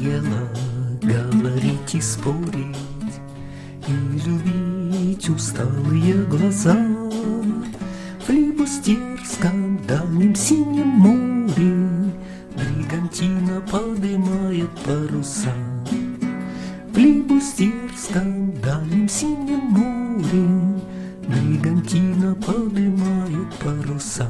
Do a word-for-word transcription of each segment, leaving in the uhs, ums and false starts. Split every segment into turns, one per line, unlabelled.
Надоело говорить и спорить, и любить усталые глаза. Флибустерском дальнем синем море бригантина подымает паруса. Флибустерском дальнем синем море бригантина подымает паруса.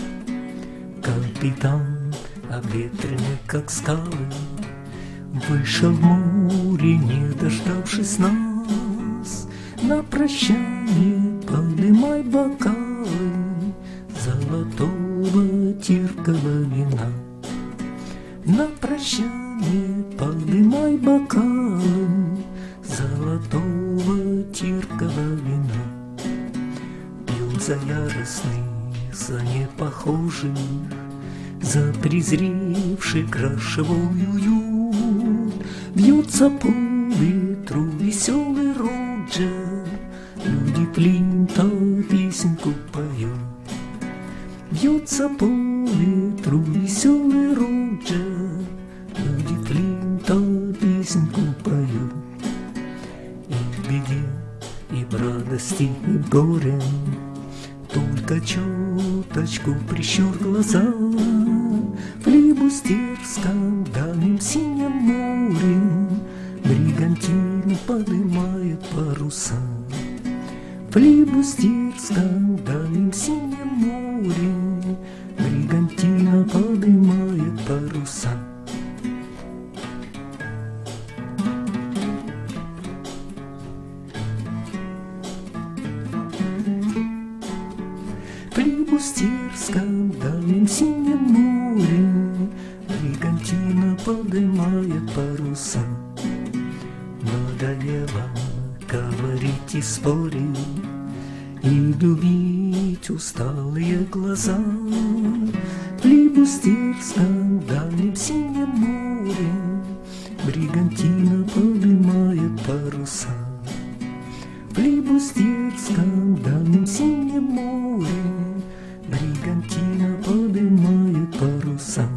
Капитан, обветренный как скалы, вышел в море, не дождавшись нас. На прощание подымай бокалы золотого терпкого вина. На прощание подымай бокалы золотого терпкого вина. Пьем за яростный, за непохожих, за презревший крашевой уют. Бьется по ветру веселый Роджер, люди Флинта песенку поют. Бьется по ветру веселый Роджер, люди Флинта песенку поют. И в беде, и в радости, и в горе только чуточку прищур глаза. В флибустерском дальнем синем море бригантина подымает паруса. В флибустерском дальнем синем море бригантина подымает паруса. В флибустерском дальнем синем море бригантина подымает паруса. Надоело говорить и спорить, и любить усталые глаза. В флибустерском дальнем синем море бригантина подымает паруса. В флибустерском дальнем синем море бригантина подымает паруса.